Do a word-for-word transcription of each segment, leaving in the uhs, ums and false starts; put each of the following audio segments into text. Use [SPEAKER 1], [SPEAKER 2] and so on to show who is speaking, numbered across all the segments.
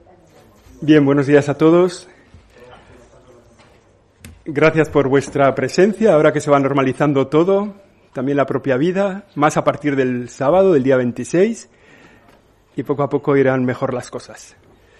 [SPEAKER 1] Bien, buenos días a todos. Gracias por vuestra presencia, ahora que se va normalizando todo, también la propia vida, más a partir del sábado, del día veintiséis, y poco a poco irán mejor las cosas.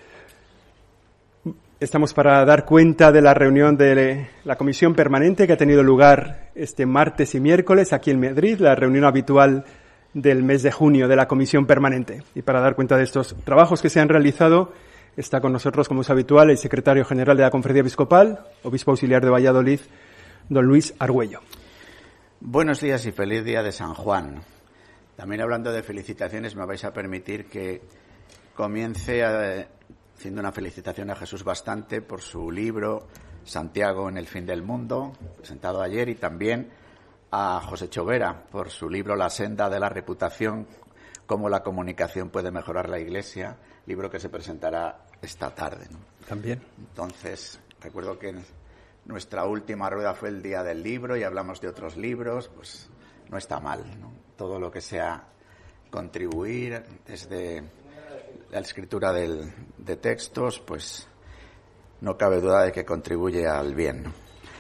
[SPEAKER 1] Estamos para dar cuenta de la reunión de la Comisión Permanente que ha tenido lugar este martes y miércoles aquí en Madrid, la reunión habitual del mes de junio de la Comisión Permanente. Y para dar cuenta de estos trabajos que se han realizado, está con nosotros, como es habitual, el secretario general de la Conferencia Episcopal, obispo auxiliar de Valladolid, don Luis Argüello.
[SPEAKER 2] Buenos días y feliz día de San Juan. También hablando de felicitaciones, me vais a permitir que comience a, haciendo una felicitación a Jesús Bastante por su libro Santiago en el fin del mundo, presentado ayer, y también a José Chovera por su libro La senda de la reputación, cómo la comunicación puede mejorar la Iglesia, libro que se presentará esta tarde, ¿no?
[SPEAKER 1] También.
[SPEAKER 2] Entonces, recuerdo que nuestra última rueda fue el día del libro y hablamos de otros libros, pues no está mal, ¿no? Todo lo que sea contribuir desde la escritura del, de textos, pues no cabe duda de que contribuye al bien, ¿no?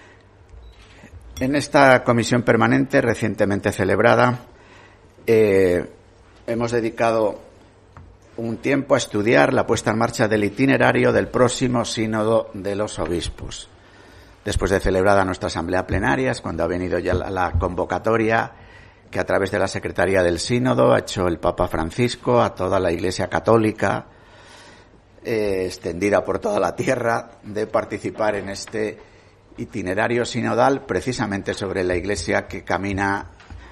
[SPEAKER 2] En esta comisión permanente recientemente celebrada, eh, hemos dedicado un tiempo a estudiar la puesta en marcha del itinerario del próximo Sínodo de los Obispos. Después de celebrada nuestra asamblea plenaria, es cuando ha venido ya la, la convocatoria que a través de la Secretaría del Sínodo ha hecho el Papa Francisco a toda la Iglesia Católica, eh, extendida por toda la tierra, de participar en este itinerario sinodal precisamente sobre la Iglesia que camina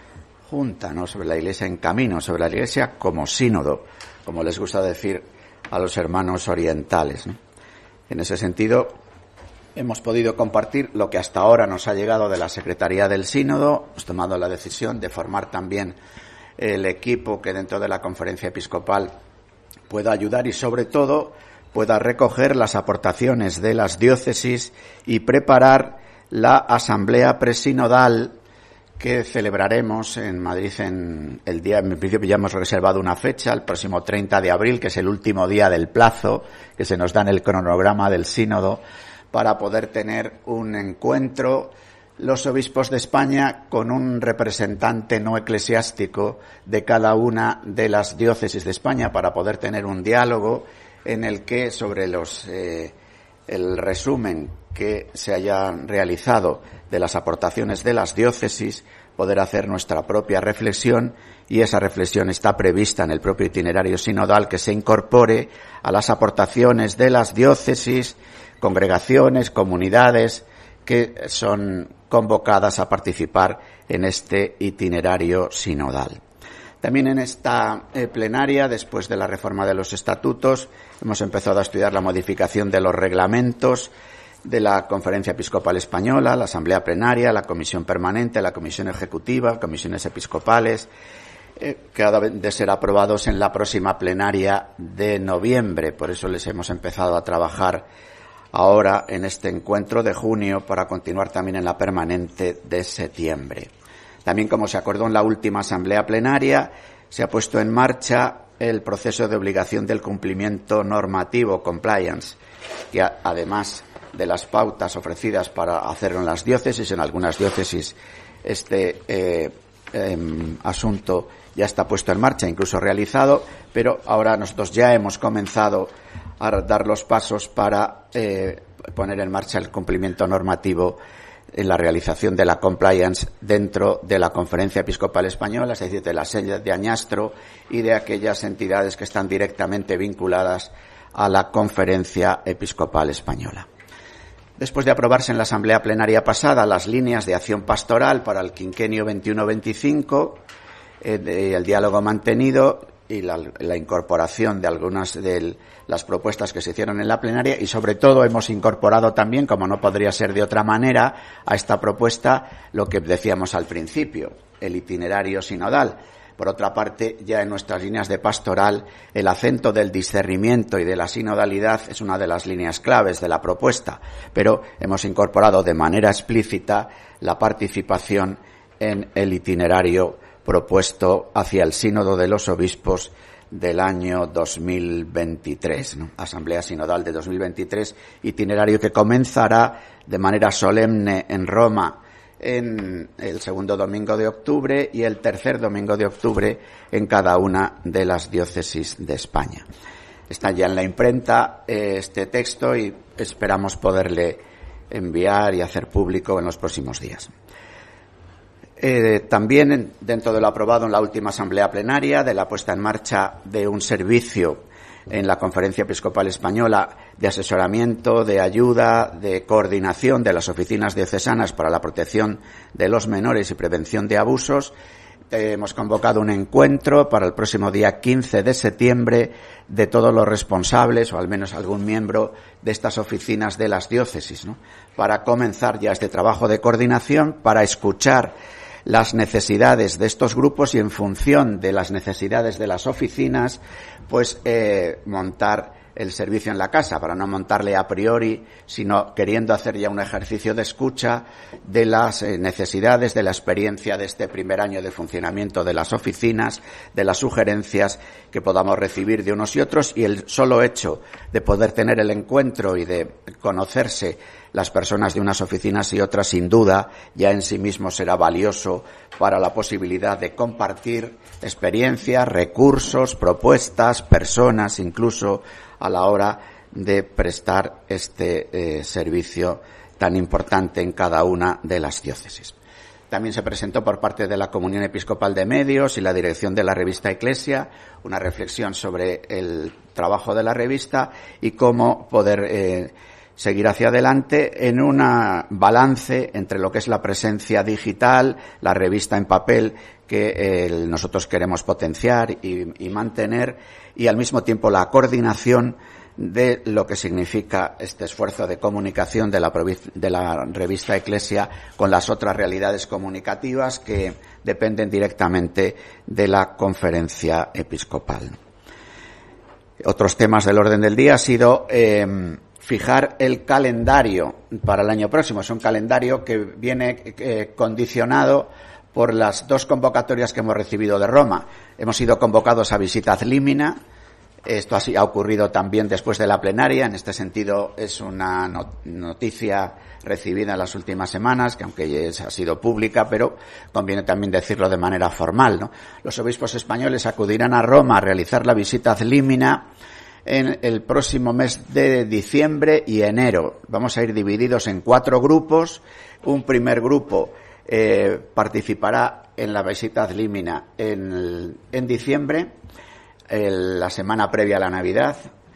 [SPEAKER 2] junta, ¿no? Sobre la Iglesia en camino, sobre la Iglesia como sínodo, como les gusta decir a los hermanos orientales, ¿no? En ese sentido, hemos podido compartir lo que hasta ahora nos ha llegado de la Secretaría del Sínodo. Hemos tomado la decisión de formar también el equipo que dentro de la Conferencia Episcopal pueda ayudar y, sobre todo, pueda recoger las aportaciones de las diócesis y preparar la asamblea presinodal que celebraremos en Madrid en el día, en principio ya hemos reservado una fecha, el próximo treinta de abril, que es el último día del plazo que se nos da en el cronograma del sínodo, para poder tener un encuentro los obispos de España con un representante no eclesiástico de cada una de las diócesis de España, para poder tener un diálogo en el que sobre los eh, el resumen que se haya realizado de las aportaciones de las diócesis, poder hacer nuestra propia reflexión, y esa reflexión está prevista en el propio itinerario sinodal, que se incorpore a las aportaciones de las diócesis, congregaciones, comunidades que son convocadas a participar en este itinerario sinodal. También en esta eh, plenaria, después de la reforma de los estatutos, hemos empezado a estudiar la modificación de los reglamentos de la Conferencia Episcopal Española, la Asamblea Plenaria, la Comisión Permanente, la Comisión Ejecutiva, comisiones episcopales, eh, que han de ser aprobados en la próxima plenaria de noviembre. Por eso les hemos empezado a trabajar ahora en este encuentro de junio, para continuar también en la permanente de septiembre. También, como se acordó en la última asamblea plenaria, se ha puesto en marcha el proceso de obligación del cumplimiento normativo, compliance, que a, además de las pautas ofrecidas para hacerlo en las diócesis, en algunas diócesis este eh, eh, asunto ya está puesto en marcha, incluso realizado, pero ahora nosotros ya hemos comenzado a dar los pasos para eh, poner en marcha el cumplimiento normativo en la realización de la compliance dentro de la Conferencia Episcopal Española, es decir, de la sede de Añastro y de aquellas entidades que están directamente vinculadas a la Conferencia Episcopal Española. Después de aprobarse en la asamblea plenaria pasada las líneas de acción pastoral para el quinquenio veintiuno veinticinco, eh, el diálogo mantenido y la, la incorporación de algunas de las propuestas que se hicieron en la plenaria, y sobre todo hemos incorporado también, como no podría ser de otra manera, a esta propuesta lo que decíamos al principio, el itinerario sinodal. Por otra parte, ya en nuestras líneas de pastoral, el acento del discernimiento y de la sinodalidad es una de las líneas claves de la propuesta, pero hemos incorporado de manera explícita la participación en el itinerario propuesto hacia el sínodo de los obispos del año dos mil veintitrés, ¿no? Asamblea Sinodal de dos mil veintitrés, itinerario que comenzará de manera solemne en Roma en el segundo domingo de octubre y el tercer domingo de octubre en cada una de las diócesis de España. Está ya en la imprenta eh, este texto y esperamos poderle enviar y hacer público en los próximos días. Eh, también dentro de lo aprobado en la última asamblea plenaria de la puesta en marcha de un servicio en la Conferencia Episcopal Española de asesoramiento, de ayuda, de coordinación de las oficinas diocesanas para la protección de los menores y prevención de abusos. Eh, hemos convocado un encuentro para el próximo día quince de septiembre de todos los responsables, o al menos algún miembro de estas oficinas de las diócesis, ¿no? Para comenzar ya este trabajo de coordinación, para escuchar las necesidades de estos grupos y en función de las necesidades de las oficinas, pues eh, montar el servicio en la casa, para no montarle a priori, sino queriendo hacer ya un ejercicio de escucha de las eh, necesidades, de la experiencia de este primer año de funcionamiento de las oficinas, de las sugerencias que podamos recibir de unos y otros, y el solo hecho de poder tener el encuentro y de conocerse las personas de unas oficinas y otras, sin duda, ya en sí mismo será valioso para la posibilidad de compartir experiencias, recursos, propuestas, personas, incluso a la hora de prestar este eh, servicio tan importante en cada una de las diócesis. También se presentó por parte de la Comunión Episcopal de Medios y la dirección de la revista Ecclesia una reflexión sobre el trabajo de la revista y cómo poder eh, seguir hacia adelante en un balance entre lo que es la presencia digital, la revista en papel que eh, nosotros queremos potenciar y, y mantener, y al mismo tiempo la coordinación de lo que significa este esfuerzo de comunicación de la, de la revista Ecclesia con las otras realidades comunicativas que dependen directamente de la Conferencia Episcopal. Otros temas del orden del día ha sido eh, fijar el calendario para el año próximo. Es un calendario que viene eh, condicionado por las dos convocatorias que hemos recibido de Roma. Hemos sido convocados a visita ad limina. Esto así ha ocurrido también después de la plenaria. En este sentido, es una noticia recibida en las últimas semanas, que aunque ha sido pública, pero conviene también decirlo de manera formal, ¿no? Los obispos españoles acudirán a Roma a realizar la visita ad limina en el próximo mes de diciembre y enero. Vamos a ir divididos en cuatro grupos. Un primer grupo eh, participará en la visita ad limina en, en diciembre, el, la semana previa a la Navidad,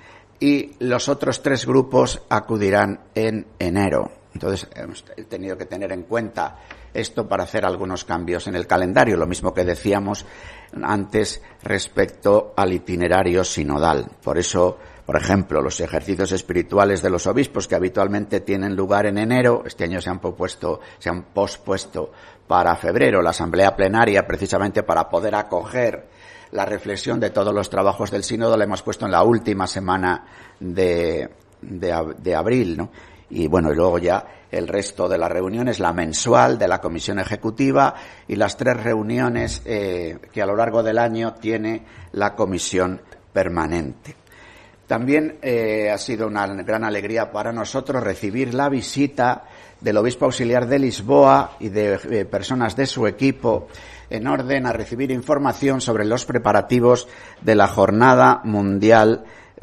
[SPEAKER 2] y los otros tres grupos acudirán en enero. Entonces, hemos tenido que tener en cuenta esto para hacer algunos cambios en el calendario, lo mismo que decíamos antes respecto al itinerario sinodal. Por eso, por ejemplo, los ejercicios espirituales de los obispos, que habitualmente tienen lugar en enero, este año se han pospuesto, se han pospuesto para febrero. La asamblea plenaria, precisamente para poder acoger la reflexión de todos los trabajos del sínodo, la hemos puesto en la última semana de, de, de abril, ¿no? Y bueno, y luego ya el resto de las reuniones, la mensual de la comisión ejecutiva y las tres reuniones eh, que a lo largo del año tiene la comisión permanente. También eh, ha sido una gran alegría para nosotros recibir la visita del obispo auxiliar de Lisboa y de eh, personas de su equipo en orden a recibir información sobre los preparativos de la Jornada Mundial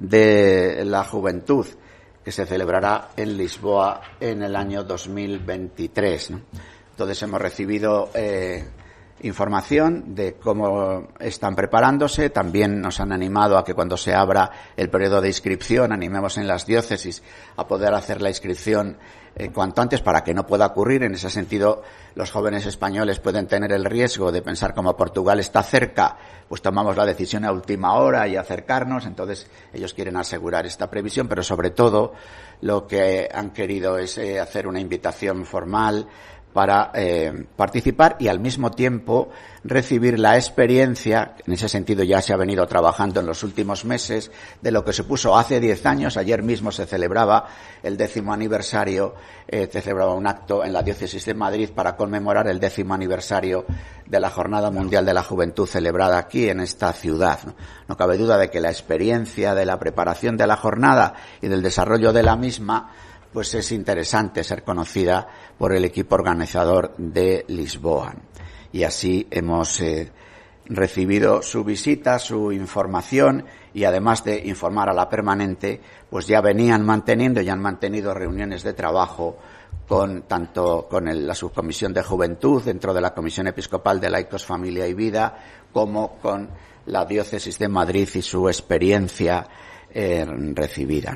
[SPEAKER 2] de la Juventud, que se celebrará en Lisboa en el año dos mil veintitrés, ¿no? Entonces hemos recibido eh, información de cómo están preparándose. También nos han animado a que cuando se abra el periodo de inscripción, animemos en las diócesis a poder hacer la inscripción eh, cuanto antes para que no pueda ocurrir. En ese sentido, los jóvenes españoles pueden tener el riesgo de pensar, como Portugal está cerca, pues tomamos la decisión a última hora y acercarnos. Entonces, ellos quieren asegurar esta previsión, pero sobre todo lo que han querido es eh, hacer una invitación formal para eh, participar y al mismo tiempo recibir la experiencia, en ese sentido ya se ha venido trabajando en los últimos meses, de lo que supuso hace diez años. Ayer mismo se celebraba el décimo aniversario, eh, se celebraba un acto en la Diócesis de Madrid para conmemorar el décimo aniversario de la Jornada Mundial de la Juventud celebrada aquí en esta ciudad. No, no cabe duda de que la experiencia de la preparación de la jornada y del desarrollo de la misma pues es interesante ser conocida por el equipo organizador de Lisboa. Y así hemos eh, recibido su visita, su información, y además de informar a la permanente, pues ya venían manteniendo, ya han mantenido reuniones de trabajo con tanto con el, la subcomisión de juventud dentro de la Comisión Episcopal de Laicos, Familia y Vida, como con la Diócesis de Madrid y su experiencia eh, recibida.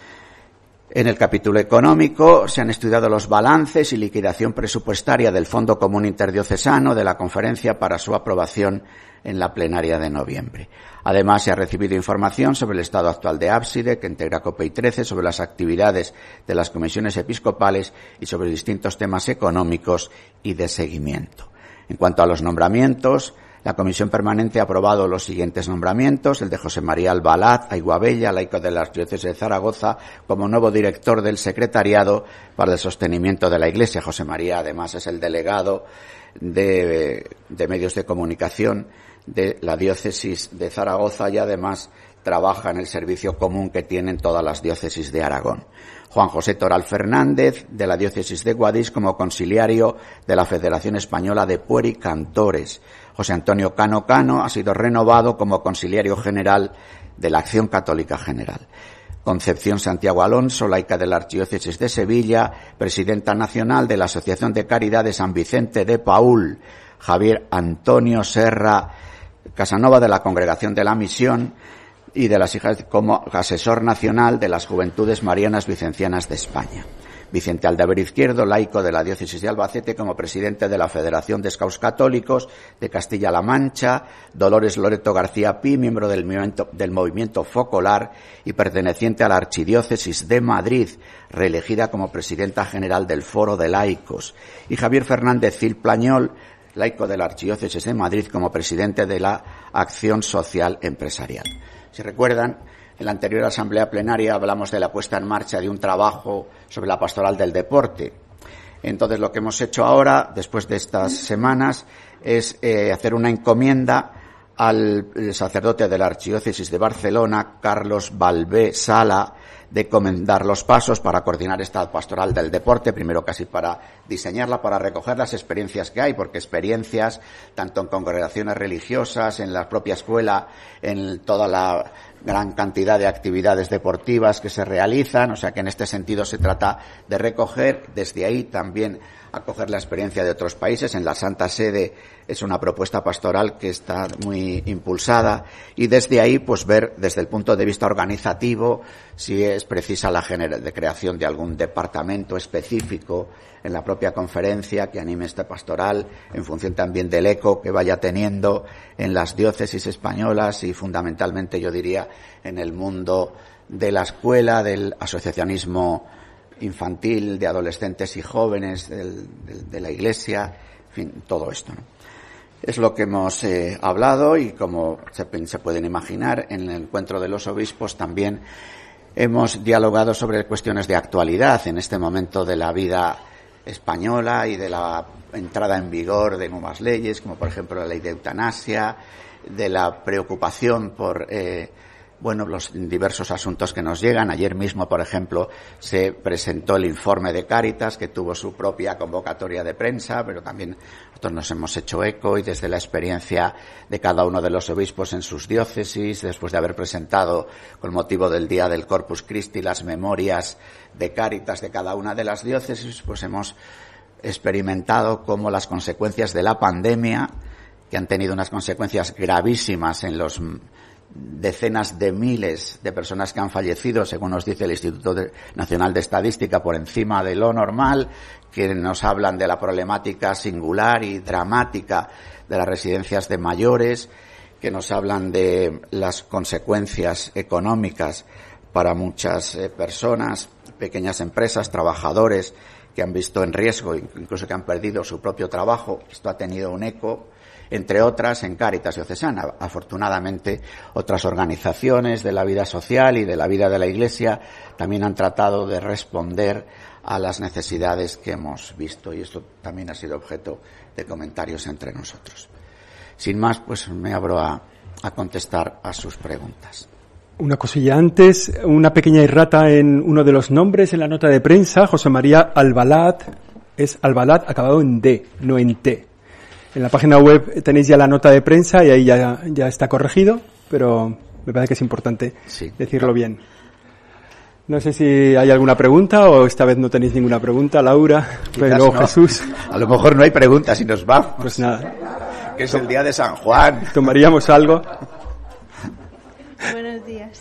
[SPEAKER 2] En el capítulo económico se han estudiado los balances y liquidación presupuestaria del Fondo Común Interdiocesano de la conferencia para su aprobación en la plenaria de noviembre. Además, se ha recibido información sobre el estado actual de ábside, que integra COPEI trece, sobre las actividades de las comisiones episcopales y sobre distintos temas económicos y de seguimiento. En cuanto a los nombramientos, la Comisión Permanente ha aprobado los siguientes nombramientos: el de José María Albalat Aiguabella, laico de la Archidiócesis de Zaragoza, como nuevo director del Secretariado para el Sostenimiento de la Iglesia. José María, además, es el delegado de, de medios de comunicación de la Diócesis de Zaragoza y además trabaja en el servicio común que tienen todas las diócesis de Aragón. Juan José Toral Fernández, de la Diócesis de Guadix, como conciliario de la Federación Española de Puericantores. José Antonio Cano Cano ha sido renovado como conciliario general de la Acción Católica General. Concepción Santiago Alonso, laica de la Archidiócesis de Sevilla, presidenta nacional de la Asociación de Caridad de San Vicente de Paúl. Javier Antonio Serra Casanova, de la Congregación de la Misión y de las Hijas, como asesor nacional de las Juventudes Marianas Vicencianas de España. Vicente Aldaver Izquierdo, laico de la Diócesis de Albacete, como presidente de la Federación de Scouts Católicos de Castilla-La Mancha. Dolores Loreto García Pi, miembro del movimiento, del movimiento Focolar y perteneciente a la Archidiócesis de Madrid, reelegida como presidenta general del Foro de Laicos. Y Javier Fernández Cil Plañol, laico de la Archidiócesis de Madrid, como presidente de la Acción Social Empresarial. Si recuerdan, en la anterior asamblea plenaria hablamos de la puesta en marcha de un trabajo sobre la pastoral del deporte. Entonces, lo que hemos hecho ahora, después de estas semanas, es eh, hacer una encomienda al sacerdote de la Archidiócesis de Barcelona, Carlos Balbé Sala, de comendar los pasos para coordinar esta pastoral del deporte, primero casi para diseñarla, para recoger las experiencias que hay, porque experiencias tanto en congregaciones religiosas, en la propia escuela, en toda la gran cantidad de actividades deportivas que se realizan, o sea que en este sentido se trata de recoger desde ahí también acoger la experiencia de otros países. En la Santa Sede es una propuesta pastoral que está muy impulsada y desde ahí pues ver desde el punto de vista organizativo si es precisa la gener- de creación de algún departamento específico en la propia conferencia que anime esta pastoral en función también del eco que vaya teniendo en las diócesis españolas y fundamentalmente yo diría en el mundo de la escuela, del asociacionismo infantil, de adolescentes y jóvenes, del, del, de la Iglesia, en fin, todo esto, ¿no? Es lo que hemos eh, hablado y como se, se pueden imaginar, en el encuentro de los obispos también hemos dialogado sobre cuestiones de actualidad en este momento de la vida española y de la entrada en vigor de nuevas leyes, como por ejemplo la ley de eutanasia, de la preocupación por eh, bueno, los diversos asuntos que nos llegan. Ayer mismo, por ejemplo, se presentó el informe de Cáritas, que tuvo su propia convocatoria de prensa, pero también nosotros nos hemos hecho eco y desde la experiencia de cada uno de los obispos en sus diócesis, después de haber presentado con motivo del Día del Corpus Christi las memorias de Cáritas de cada una de las diócesis, pues hemos experimentado cómo las consecuencias de la pandemia, que han tenido unas consecuencias gravísimas en los decenas de miles de personas que han fallecido, según nos dice el Instituto Nacional de Estadística, por encima de lo normal, que nos hablan de la problemática singular y dramática de las residencias de mayores, que nos hablan de las consecuencias económicas para muchas eh, personas, pequeñas empresas, trabajadores que han visto en riesgo, incluso que han perdido su propio trabajo. Esto ha tenido un eco, entre otras, en Cáritas Diocesana. Afortunadamente, otras organizaciones de la vida social y de la vida de la Iglesia también han tratado de responder a las necesidades que hemos visto, y esto también ha sido objeto de comentarios entre nosotros. Sin más, pues me abro a, a contestar a sus preguntas.
[SPEAKER 1] Una cosilla antes, una pequeña errata en uno de los nombres en la nota de prensa. José María Albalat, es Albalat acabado en D, no en T. En la página web tenéis ya la nota de prensa y ahí ya, ya está corregido, pero me parece que es importante sí. decirlo bien. No sé si hay alguna pregunta o esta vez no tenéis ninguna pregunta, Laura,
[SPEAKER 2] Quizás
[SPEAKER 1] pero
[SPEAKER 2] no.
[SPEAKER 1] Jesús.
[SPEAKER 2] A lo mejor no hay preguntas y nos vamos.
[SPEAKER 1] Pues nada.
[SPEAKER 2] Que es el día de San Juan.
[SPEAKER 1] ¿Tomaríamos algo?
[SPEAKER 3] Buenos días.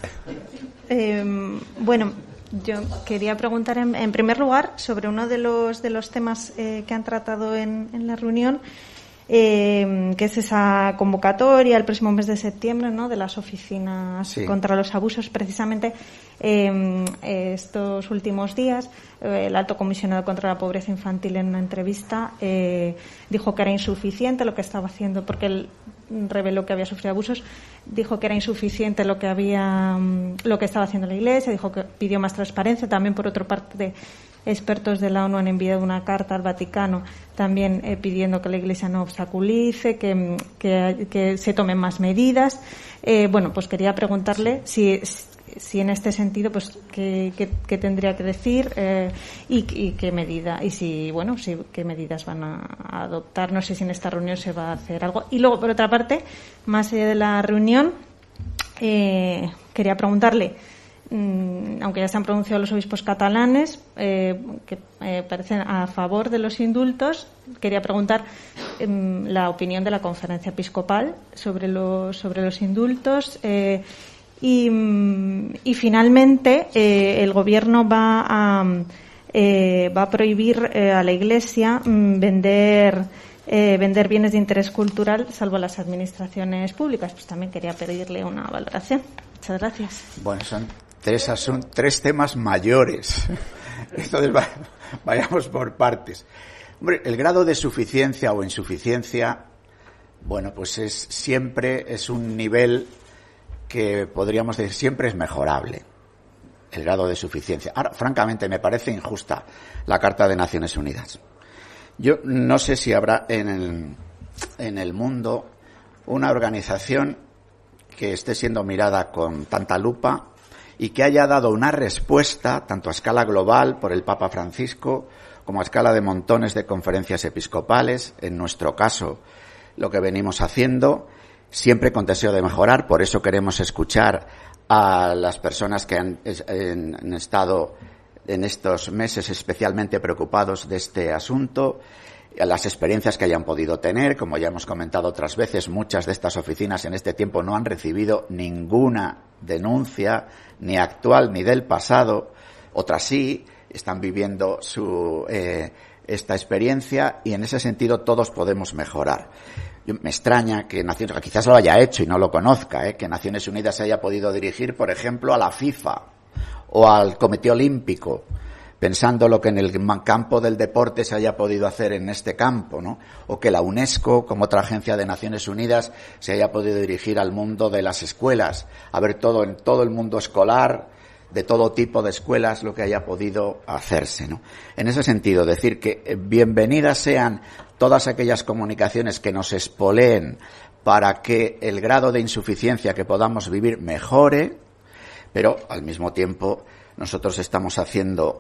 [SPEAKER 3] Eh, bueno, yo quería preguntar en, en primer lugar sobre uno de los de los temas eh, que han tratado en, en la reunión, eh, que es esa convocatoria el próximo mes de septiembre, ¿no?, de las oficinas sí. contra los abusos. Precisamente eh, estos últimos días eh, el Alto Comisionado contra la Pobreza Infantil en una entrevista eh, dijo que era insuficiente lo que estaba haciendo, porque él reveló que había sufrido abusos, dijo que era insuficiente lo que había lo que estaba haciendo la Iglesia, dijo que pidió más transparencia. También, por otra parte, expertos de la ONU han enviado una carta al Vaticano también eh, pidiendo que la Iglesia no obstaculice, que, que, que se tomen más medidas. Eh, bueno, pues quería preguntarle si, si en este sentido, pues, qué, qué, qué tendría que decir eh, y, y qué medida, y si, bueno, si qué medidas van a, a adoptar. No sé si en esta reunión se va a hacer algo. Y luego, por otra parte, más allá de la reunión, eh, quería preguntarle, aunque ya se han pronunciado los obispos catalanes eh, que eh, parecen a favor de los indultos, quería preguntar eh, la opinión de la Conferencia Episcopal sobre los sobre los indultos eh, y, y finalmente eh, el Gobierno va a eh, va a prohibir eh, a la Iglesia mm, vender eh, vender bienes de interés cultural, salvo las administraciones públicas. Pues también quería pedirle una valoración. Muchas gracias.
[SPEAKER 2] Bueno, son Tres, asun- tres temas mayores. Entonces va- vayamos por partes. Hombre, el grado de suficiencia o insuficiencia, bueno, pues es siempre es un nivel que podríamos decir siempre es mejorable. El grado de suficiencia. Ahora, francamente, me parece injusta la Carta de Naciones Unidas. Yo no sé si habrá en el, en el mundo una organización que esté siendo mirada con tanta lupa y que haya dado una respuesta, tanto a escala global por el Papa Francisco, como a escala de montones de conferencias episcopales, en nuestro caso, lo que venimos haciendo, siempre con deseo de mejorar. Por eso queremos escuchar a las personas que han, en, han estado en estos meses especialmente preocupados de este asunto, a las experiencias que hayan podido tener. Como ya hemos comentado otras veces, muchas de estas oficinas en este tiempo no han recibido ninguna denuncia, ni actual ni del pasado. Otras sí, están viviendo su eh, esta experiencia, y en ese sentido todos podemos mejorar. Yo, me extraña que Naciones, quizás lo haya hecho y no lo conozca, eh, que Naciones Unidas se haya podido dirigir, por ejemplo, a la FIFA o al Comité Olímpico, pensando lo que en el campo del deporte se haya podido hacer en este campo, ¿no? O que la UNESCO, como otra agencia de Naciones Unidas, se haya podido dirigir al mundo de las escuelas, a ver todo en todo el mundo escolar, de todo tipo de escuelas, lo que haya podido hacerse, ¿no? En ese sentido, decir que bienvenidas sean todas aquellas comunicaciones que nos espoleen para que el grado de insuficiencia que podamos vivir mejore, pero al mismo tiempo nosotros estamos haciendo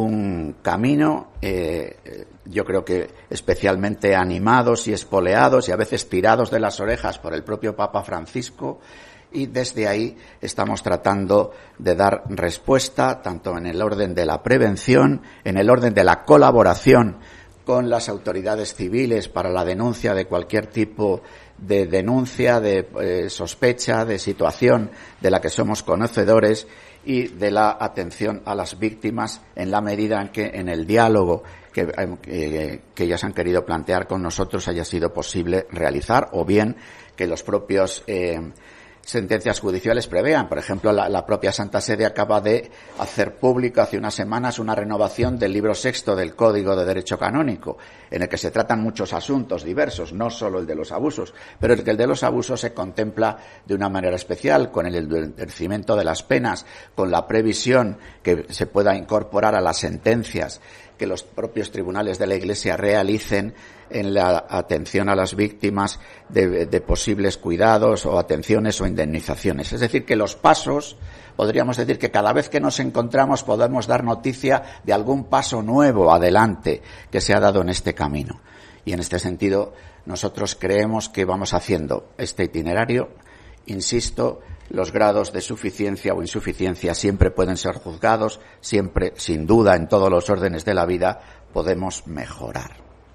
[SPEAKER 2] un camino, eh, yo creo que especialmente animados y espoleados y a veces tirados de las orejas por el propio Papa Francisco, y desde ahí estamos tratando de dar respuesta tanto en el orden de la prevención, en el orden de la colaboración con las autoridades civiles para la denuncia de cualquier tipo de denuncia, de eh, sospecha, de situación de la que somos conocedores, y de la atención a las víctimas en la medida en que en el diálogo que, que, que ellas han querido plantear con nosotros haya sido posible realizar, o bien que los propios eh, sentencias judiciales prevean. Por ejemplo, la, la propia Santa Sede acaba de hacer público hace unas semanas una renovación del libro sexto del Código de Derecho Canónico, en el que se tratan muchos asuntos diversos, no solo el de los abusos, pero el que el de los abusos se contempla de una manera especial, con el endurecimiento de las penas, con la previsión que se pueda incorporar a las sentencias que los propios tribunales de la Iglesia realicen en la atención a las víctimas de, de posibles cuidados o atenciones o indemnizaciones. Es decir, que los pasos, podríamos decir que cada vez que nos encontramos podemos dar noticia de algún paso nuevo adelante que se ha dado en este camino. Y en este sentido, nosotros creemos que vamos haciendo este itinerario. Insisto, los grados de suficiencia o insuficiencia siempre pueden ser juzgados, siempre, sin duda, en todos los órdenes de la vida, podemos mejorar.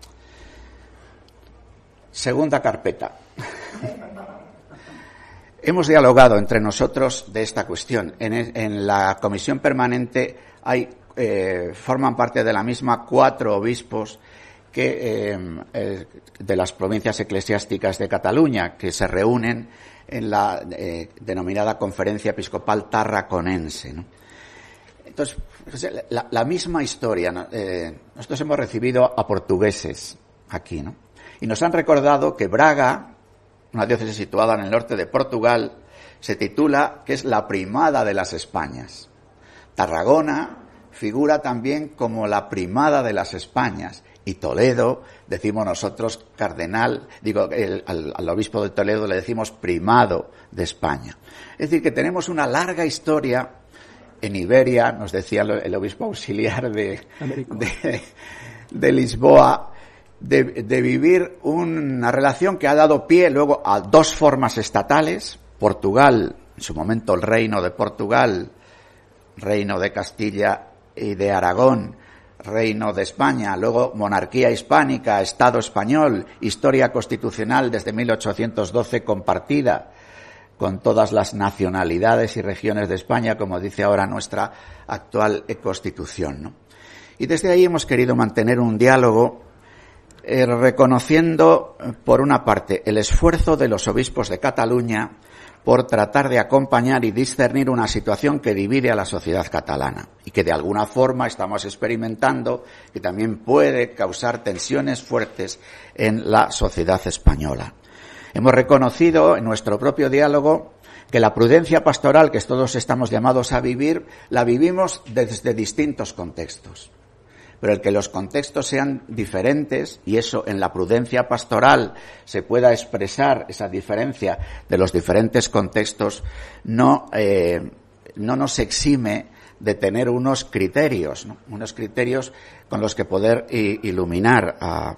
[SPEAKER 2] Segunda carpeta. Hemos dialogado entre nosotros de esta cuestión. En, en la comisión permanente hay, eh, forman parte de la misma cuatro obispos que, eh, eh, de las provincias eclesiásticas de Cataluña, que se reúnen en la eh, denominada Conferencia Episcopal Tarraconense, ¿no? Entonces, la, la misma historia, ¿no? eh, nosotros hemos recibido a portugueses aquí, ¿no? Y nos han recordado que Braga, una diócesis situada en el norte de Portugal, se titula que es la primada de las Españas. Tarragona figura también como la primada de las Españas. Y Toledo, decimos nosotros, cardenal, digo, el, al, al obispo de Toledo le decimos primado de España. Es decir, que tenemos una larga historia en Iberia, nos decía el obispo auxiliar de, de, de Lisboa, de, de vivir una relación que ha dado pie luego a dos formas estatales. Portugal, en su momento el Reino de Portugal, Reino de Castilla y de Aragón, Reino de España, luego monarquía hispánica, Estado español, historia constitucional desde mil ochocientos doce compartida con todas las nacionalidades y regiones de España, como dice ahora nuestra actual Constitución, ¿no? Y desde ahí hemos querido mantener un diálogo eh, reconociendo, por una parte, el esfuerzo de los obispos de Cataluña por tratar de acompañar y discernir una situación que divide a la sociedad catalana y que de alguna forma estamos experimentando, que también puede causar tensiones fuertes en la sociedad española. Hemos reconocido en nuestro propio diálogo que la prudencia pastoral que todos estamos llamados a vivir, la vivimos desde distintos contextos. Pero el que los contextos sean diferentes y eso en la prudencia pastoral se pueda expresar esa diferencia de los diferentes contextos no eh, no nos exime de tener unos criterios, ¿no? Unos criterios con los que poder i- iluminar a,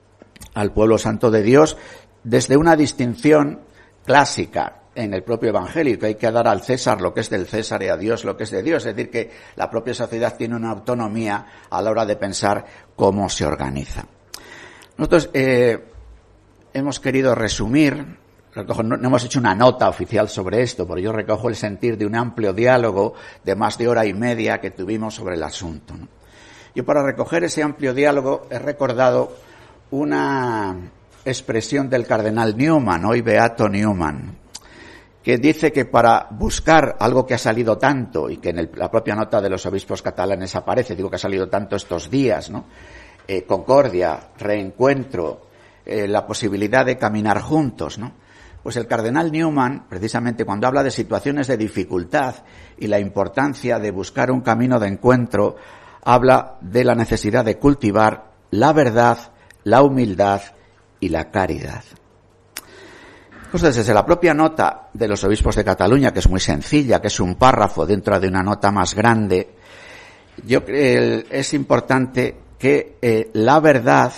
[SPEAKER 2] al pueblo santo de Dios desde una distinción clásica en el propio Evangelio, que hay que dar al César lo que es del César y a Dios lo que es de Dios. Es decir, que la propia sociedad tiene una autonomía a la hora de pensar cómo se organiza. Nosotros eh, hemos querido resumir, recojo, no, no hemos hecho una nota oficial sobre esto, pero yo recojo el sentir de un amplio diálogo de más de hora y media que tuvimos sobre el asunto, ¿no? Yo, para recoger ese amplio diálogo, he recordado una expresión del cardenal Newman, hoy beato Newman, que dice que para buscar algo que ha salido tanto y que en el, la propia nota de los obispos catalanes aparece, digo que ha salido tanto estos días, ¿no? Eh, concordia, reencuentro, eh, la posibilidad de caminar juntos, ¿no? Pues el cardenal Newman, precisamente cuando habla de situaciones de dificultad y la importancia de buscar un camino de encuentro, habla de la necesidad de cultivar la verdad, la humildad y la caridad. Entonces, desde la propia nota de los obispos de Cataluña, que es muy sencilla, que es un párrafo dentro de una nota más grande, yo creo que es importante que eh, la verdad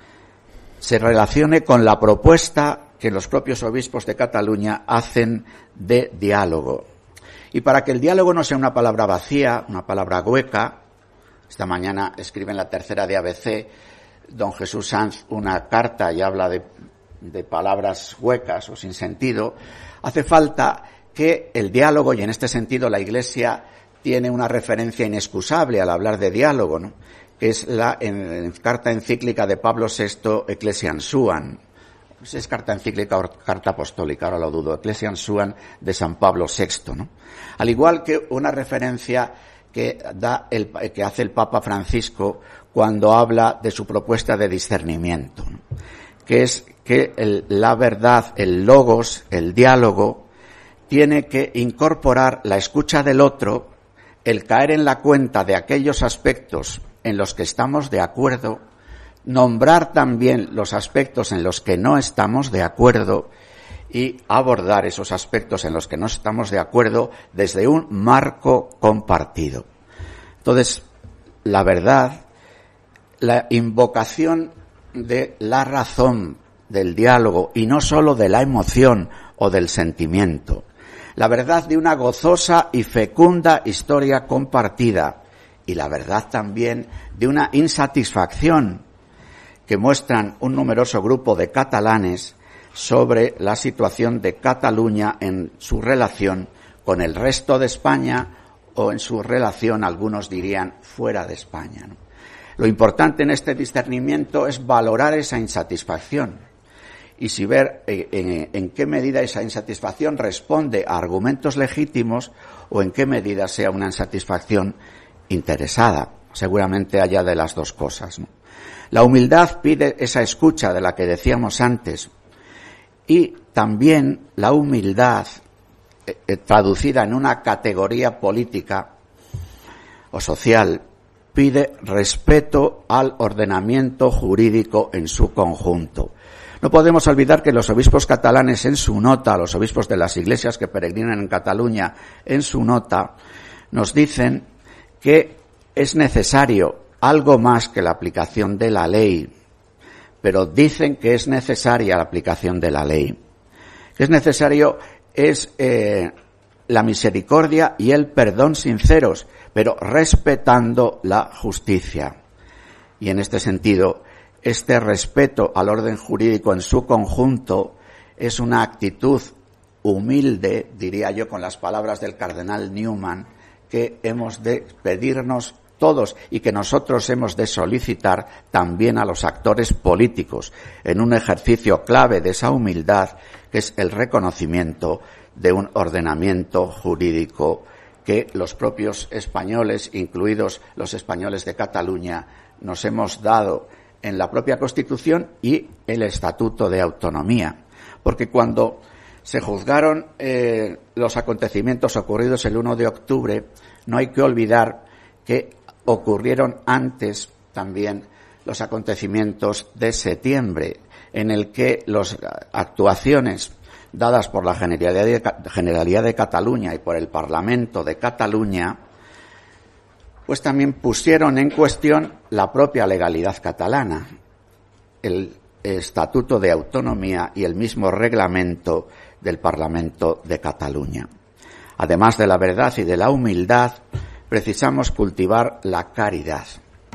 [SPEAKER 2] se relacione con la propuesta que los propios obispos de Cataluña hacen de diálogo. Y para que el diálogo no sea una palabra vacía, una palabra hueca, esta mañana escribe en la tercera de A B C don Jesús Sanz una carta y habla de de palabras huecas o sin sentido, hace falta que el diálogo, y en este sentido la Iglesia tiene una referencia inexcusable al hablar de diálogo, ¿no? Que es la en, en carta encíclica de Pablo sexto, Ecclesiam Suam, no sé si es carta encíclica o carta apostólica, ahora lo dudo, Ecclesiam Suam de San Pablo sexto, ¿no? Al igual que una referencia que da el, que hace el Papa Francisco cuando habla de su propuesta de discernimiento, ¿no? Que es que el, la verdad, el logos, el diálogo, tiene que incorporar la escucha del otro, el caer en la cuenta de aquellos aspectos en los que estamos de acuerdo, nombrar también los aspectos en los que no estamos de acuerdo y abordar esos aspectos en los que no estamos de acuerdo desde un marco compartido. Entonces, la verdad, la invocación de la razón, del diálogo, y no solo de la emoción o del sentimiento. La verdad de una gozosa y fecunda historia compartida, y la verdad también de una insatisfacción que muestran un numeroso grupo de catalanes sobre la situación de Cataluña en su relación con el resto de España o en su relación, algunos dirían, fuera de España, ¿no? Lo importante en este discernimiento es valorar esa insatisfacción y si ver en, en, en qué medida esa insatisfacción responde a argumentos legítimos o en qué medida sea una insatisfacción interesada. Seguramente haya de las dos cosas, ¿no? La humildad pide esa escucha de la que decíamos antes y también la humildad eh, traducida en una categoría política o social pide respeto al ordenamiento jurídico en su conjunto. No podemos olvidar que los obispos catalanes en su nota, los obispos de las iglesias que peregrinan en Cataluña en su nota, nos dicen que es necesario algo más que la aplicación de la ley, pero dicen que es necesaria la aplicación de la ley. Que es necesario es eh, la misericordia y el perdón sinceros, pero respetando la justicia. Y en este sentido, este respeto al orden jurídico en su conjunto es una actitud humilde, diría yo con las palabras del cardenal Newman, que hemos de pedirnos todos y que nosotros hemos de solicitar también a los actores políticos en un ejercicio clave de esa humildad, que es el reconocimiento de un ordenamiento jurídico que los propios españoles, incluidos los españoles de Cataluña, nos hemos dado en la propia Constitución y el Estatuto de Autonomía. Porque cuando se juzgaron eh, los acontecimientos ocurridos el uno de octubre, no hay que olvidar que ocurrieron antes también los acontecimientos de septiembre, en el que las actuaciones dadas por la Generalidad de, Generalidad de Cataluña y por el Parlamento de Cataluña, pues también pusieron en cuestión la propia legalidad catalana, el Estatuto de Autonomía y el mismo reglamento del Parlamento de Cataluña. Además de la verdad y de la humildad, precisamos cultivar la caridad.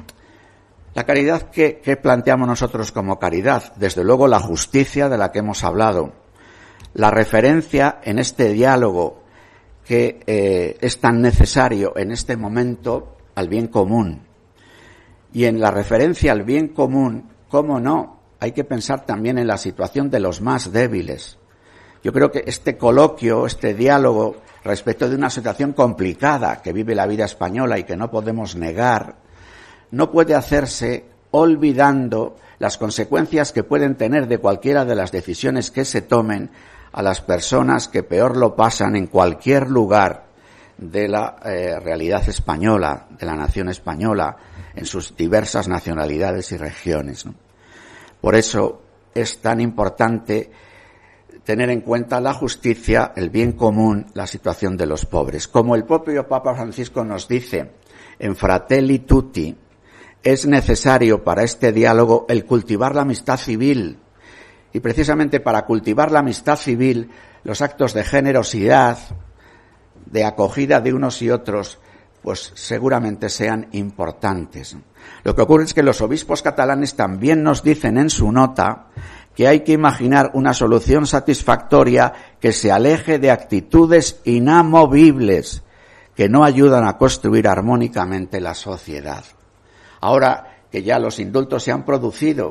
[SPEAKER 2] La caridad que, que planteamos nosotros como caridad, desde luego la justicia de la que hemos hablado, la referencia en este diálogo que eh, es tan necesario en este momento al bien común. Y en la referencia al bien común, ¿cómo no? Hay que pensar también en la situación de los más débiles. Yo creo que este coloquio, este diálogo respecto de una situación complicada que vive la vida española y que no podemos negar, no puede hacerse olvidando las consecuencias que pueden tener de cualquiera de las decisiones que se tomen a las personas que peor lo pasan en cualquier lugar de la eh, realidad española, de la nación española, en sus diversas nacionalidades y regiones, ¿no? Por eso es tan importante tener en cuenta la justicia, el bien común, la situación de los pobres. Como el propio Papa Francisco nos dice en Fratelli Tutti, es necesario para este diálogo el cultivar la amistad civil. Y precisamente para cultivar la amistad civil, los actos de generosidad, de acogida de unos y otros, pues seguramente sean importantes. Lo que ocurre es que los obispos catalanes también nos dicen en su nota que hay que imaginar una solución satisfactoria que se aleje de actitudes inamovibles que no ayudan a construir armónicamente la sociedad. Ahora que ya los indultos se han producido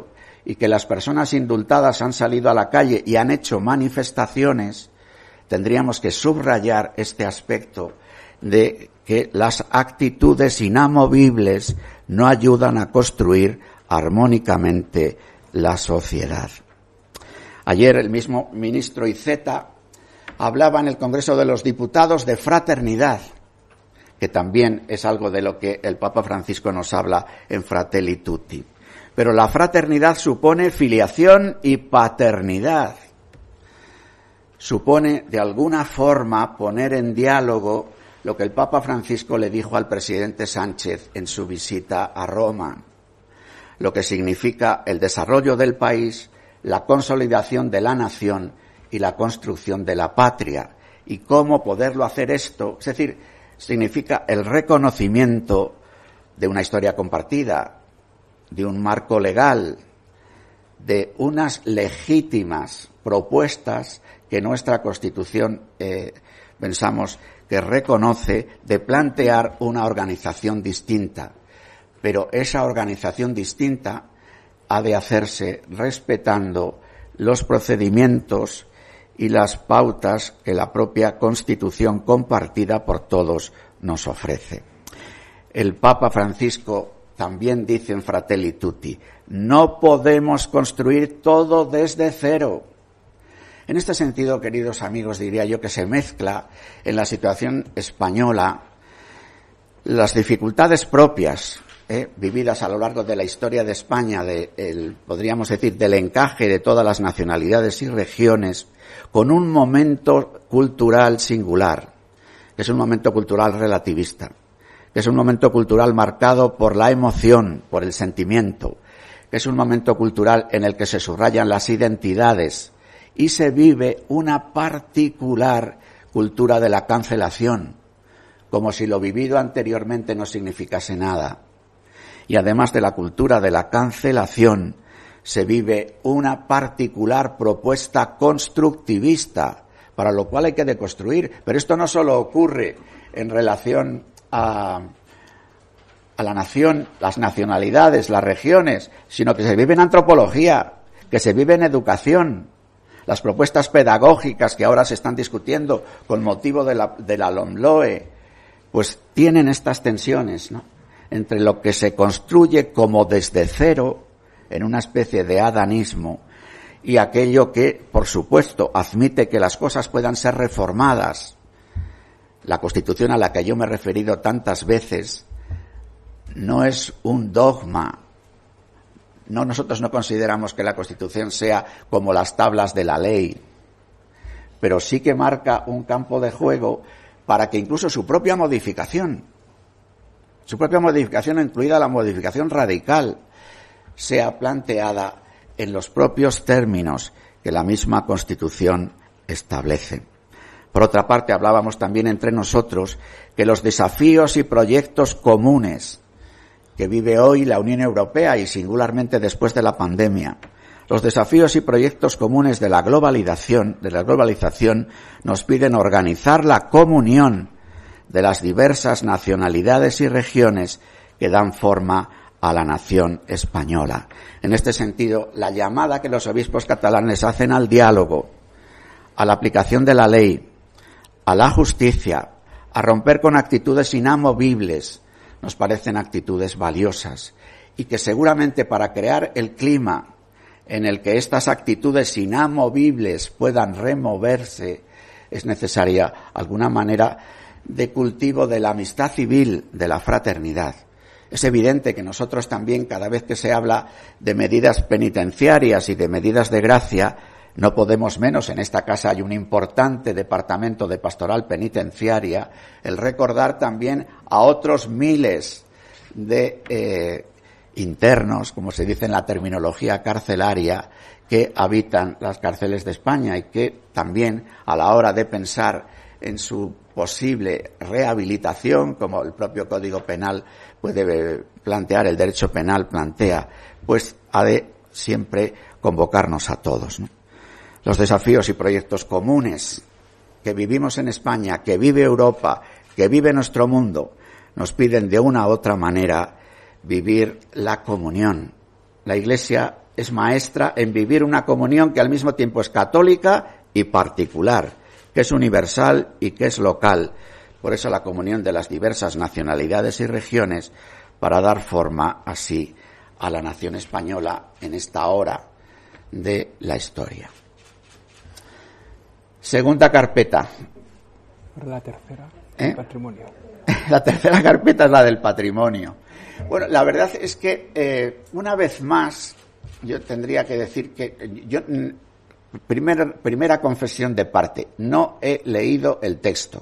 [SPEAKER 2] y que las personas indultadas han salido a la calle y han hecho manifestaciones, tendríamos que subrayar este aspecto de que las actitudes inamovibles no ayudan a construir armónicamente la sociedad. Ayer el mismo ministro Iceta hablaba en el Congreso de los Diputados de fraternidad, que también es algo de lo que el Papa Francisco nos habla en Fratelli Tutti. Pero la fraternidad supone filiación y paternidad. Supone, de alguna forma, poner en diálogo lo que el Papa Francisco le dijo al presidente Sánchez en su visita a Roma, lo que significa el desarrollo del país, la consolidación de la nación y la construcción de la patria. Y cómo poderlo hacer esto, es decir, significa el reconocimiento de una historia compartida, de un marco legal, de unas legítimas propuestas que nuestra Constitución eh, pensamos que reconoce, de plantear una organización distinta. Pero esa organización distinta ha de hacerse respetando los procedimientos y las pautas que la propia Constitución compartida por todos nos ofrece. El Papa Francisco también dice en Fratelli Tutti, no podemos construir todo desde cero. En este sentido, queridos amigos, diría yo que se mezcla en la situación española las dificultades propias eh, vividas a lo largo de la historia de España, de el, podríamos decir, del encaje de todas las nacionalidades y regiones, con un momento cultural singular, que es un momento cultural relativista, que es un momento cultural marcado por la emoción, por el sentimiento, que es un momento cultural en el que se subrayan las identidades y se vive una particular cultura de la cancelación, como si lo vivido anteriormente no significase nada. Y además de la cultura de la cancelación, se vive una particular propuesta constructivista, para lo cual hay que deconstruir. Pero esto no solo ocurre en relación a, a la nación, las nacionalidades, las regiones, sino que se vive en antropología, que se vive en educación. Las propuestas pedagógicas que ahora se están discutiendo con motivo de la, de la LOMLOE, pues tienen estas tensiones, ¿no?, entre lo que se construye como desde cero, en una especie de adanismo, y aquello que, por supuesto, admite que las cosas puedan ser reformadas. La Constitución a la que yo me he referido tantas veces no es un dogma. No, nosotros no consideramos que la Constitución sea como las tablas de la ley, pero sí que marca un campo de juego para que incluso su propia modificación, su propia modificación, incluida la modificación radical, sea planteada en los propios términos que la misma Constitución establece. Por otra parte, hablábamos también entre nosotros que los desafíos y proyectos comunes que vive hoy la Unión Europea y singularmente después de la pandemia, los desafíos y proyectos comunes de la globalización, de la globalización nos piden organizar la comunión de las diversas nacionalidades y regiones que dan forma a la nación española. En este sentido, la llamada que los obispos catalanes hacen al diálogo, a la aplicación de la ley, a la justicia, a romper con actitudes inamovibles, nos parecen actitudes valiosas y que seguramente para crear el clima en el que estas actitudes inamovibles puedan removerse es necesaria alguna manera de cultivo de la amistad civil, de la fraternidad. Es evidente que nosotros también, cada vez que se habla de medidas penitenciarias y de medidas de gracia, no podemos menos, en esta casa hay un importante departamento de pastoral penitenciaria, el recordar también a otros miles de eh, internos, como se dice en la terminología carcelaria, que habitan las cárceles de España y que también, a la hora de pensar en su posible rehabilitación, como el propio Código Penal puede plantear, el derecho penal plantea, pues ha de siempre convocarnos a todos, ¿no? Los desafíos y proyectos comunes que vivimos en España, que vive Europa, que vive nuestro mundo, nos piden de una u otra manera vivir la comunión. La Iglesia es maestra en vivir una comunión que al mismo tiempo es católica y particular, que es universal y que es local. Por eso la comunión de las diversas nacionalidades y regiones, para dar forma así a la nación española en esta hora de la historia. Segunda carpeta.
[SPEAKER 1] La tercera,
[SPEAKER 2] ¿Eh?
[SPEAKER 1] el patrimonio.
[SPEAKER 2] La tercera carpeta es la del patrimonio. Bueno, la verdad es que eh, una vez más yo tendría que decir que yo primera, primera confesión de parte, no he leído el texto.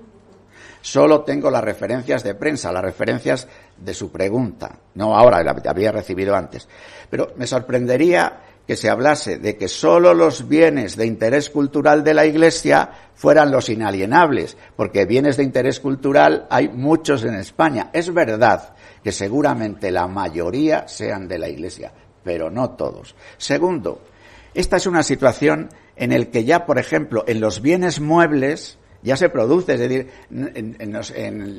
[SPEAKER 2] Solo tengo las referencias de prensa, las referencias de su pregunta. No ahora, la había recibido antes. Pero me sorprendería que se hablase de que solo los bienes de interés cultural de la Iglesia fueran los inalienables, porque bienes de interés cultural hay muchos en España. Es verdad que seguramente la mayoría sean de la Iglesia, pero no todos. Segundo, esta es una situación en la que ya, por ejemplo, en los bienes muebles ya se produce, es decir, en, en, los, en,